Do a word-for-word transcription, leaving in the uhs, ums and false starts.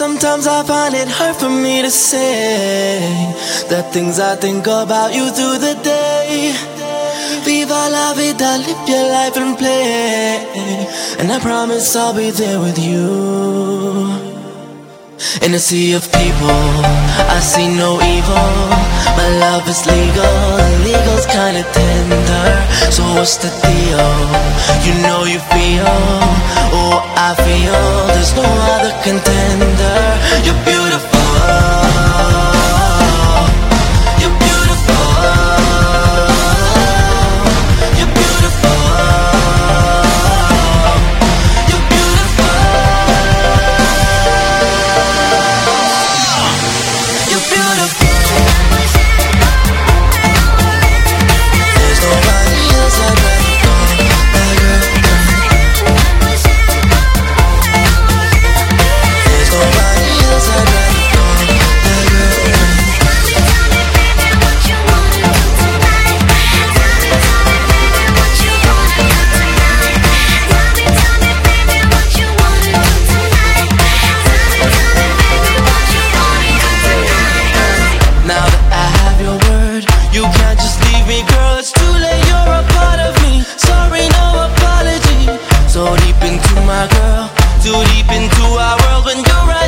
Sometimes I find it hard for me to say the things I think about you through the day. Viva la vida, live your life and play, and I promise I'll be there with you. In a sea of people, I see no evil. My love is legal, and legal's kinda tender. So what's the deal? You know you feel, oh I feel. There's no other contender. You're beautiful. You're beautiful. You're beautiful. You're beautiful. You're beautiful. There's nobody else I'd rather call my girlfriend. There's nobody else I'd rather call my girlfriend. Now that I have your word, you can't just leave me, girl. It's too late, you're a part of me. Sorry, no apology. So deep into my girl, too deep into our world when you're right.